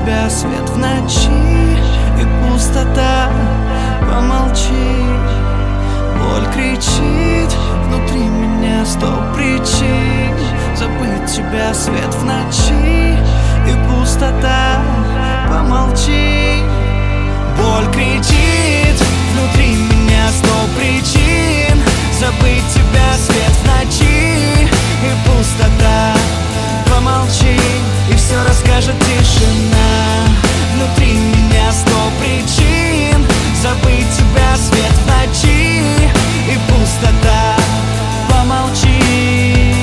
тебя свет в ночи и пустота. Помолчи, боль кричит внутри меня 100 причин забыть тебя. Свет в ночи и пустота. Помолчи, боль кричит внутри меня 100 причин забыть тебя. Свет в ночи и пустота. Помолчи, и все расскажет тишина. Внутри меня 100 причин забыть тебя. Свет в ночи и пустота. Помолчи.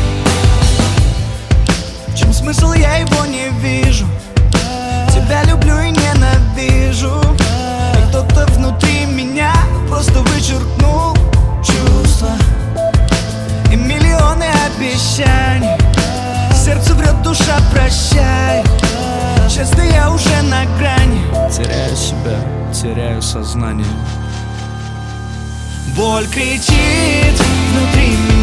В чем смысл, я его не вижу. Тебя люблю и ненавижу. И кто-то внутри меня просто вычеркнул чувства и миллионы обещаний. Сердце врет, душа прощай. Честно, я уже на грани. Теряю себя, теряю сознание. Боль кричит внутри меня